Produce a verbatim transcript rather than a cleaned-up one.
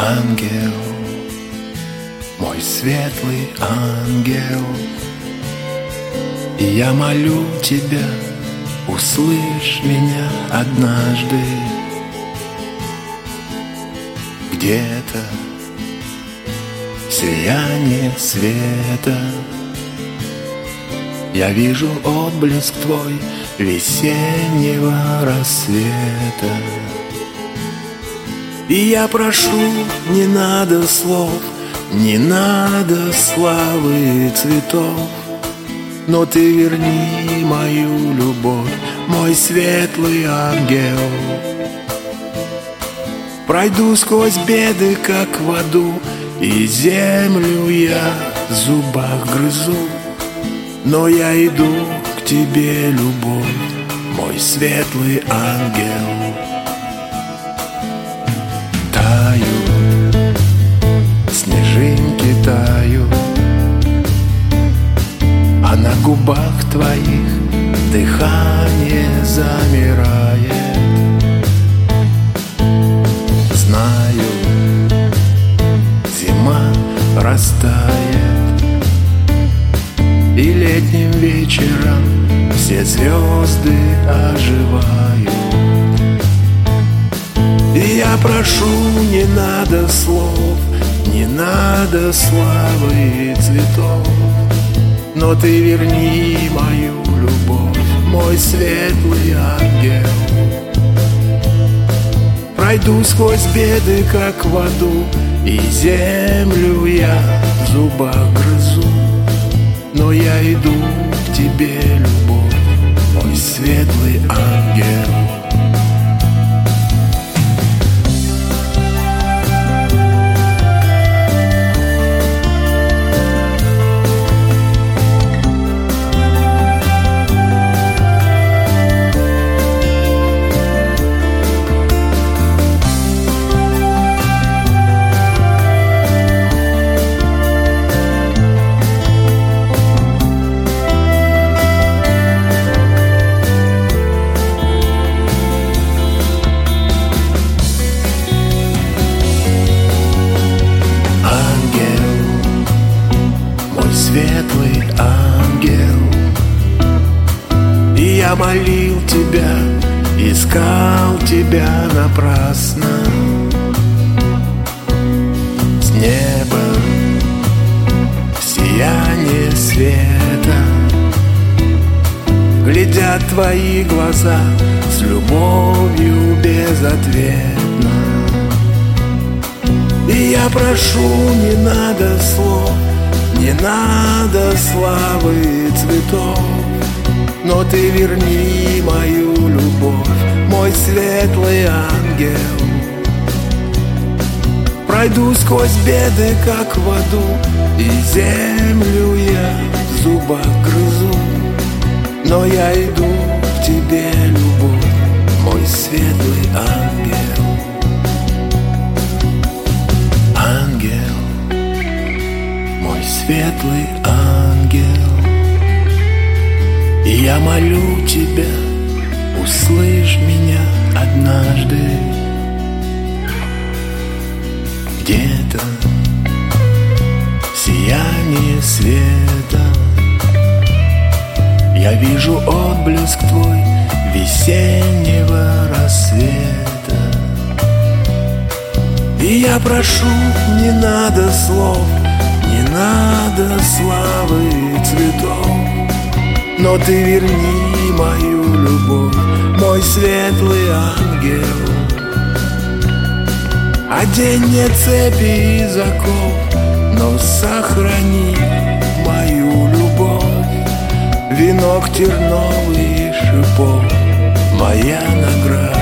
Ангел, мой светлый ангел, и я молю тебя, услышь меня однажды. Где-то сияние света, я вижу отблеск твой весеннего рассвета. И я прошу, не надо слов, не надо славы и цветов, но ты верни мою любовь, мой светлый ангел. Пройду сквозь беды, как в аду, и землю я в зубах грызу, но я иду к тебе, любовь, мой светлый ангел. Тают, снежинки тают, а на губах твоих дыхание замирает. Знаю, зима растает, и летним вечером все звезды оживают. И я прошу, не надо слов, не надо славы и цветов, но ты верни мою любовь, мой светлый ангел. Пройду сквозь беды, как в аду, и землю я в зубах грызу, но я иду к тебе, любовь, мой светлый ангел. Светлый ангел, и я молил тебя, искал тебя напрасно. С неба сияние света, глядят твои глаза с любовью безответно. И я прошу, не надо слов, не надо славы и цветов, но ты верни мою любовь, мой светлый ангел. Пройду сквозь беды, как в аду, и землю я в зубах грызу, но я иду к тебе, любовь, мой светлый ангел. Ангел, мой светлый ангел, и я молю тебя, услышь меня однажды. Где-то сияние света, я вижу отблеск твой весеннего рассвета. И я прошу, не надо слов, не надо славы и цветов, но ты верни мою любовь, мой светлый ангел. Одень мне цепи и заков, но сохрани мою любовь, венок терновый и шипов, моя награда.